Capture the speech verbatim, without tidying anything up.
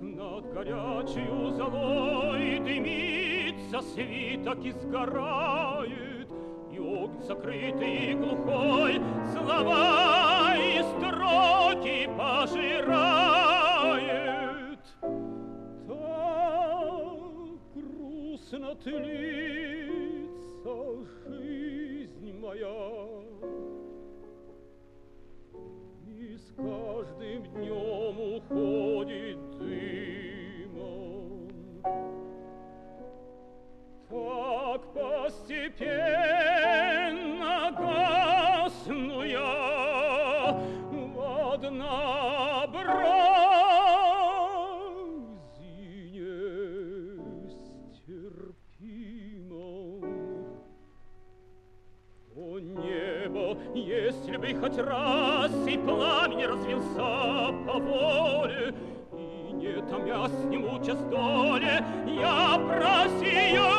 над горячую золой дымится свиток и сгорает, и огонь закрытый и глухой слова и строки пожирает. Так грустно тлится жизнь моя, и с каждым днем уходит дымом. Так постепенно гасну я в однообразине стерпимом. О небо, если бы хоть раз и пламень развился по воле, и не томясь, не мучась доле, я просию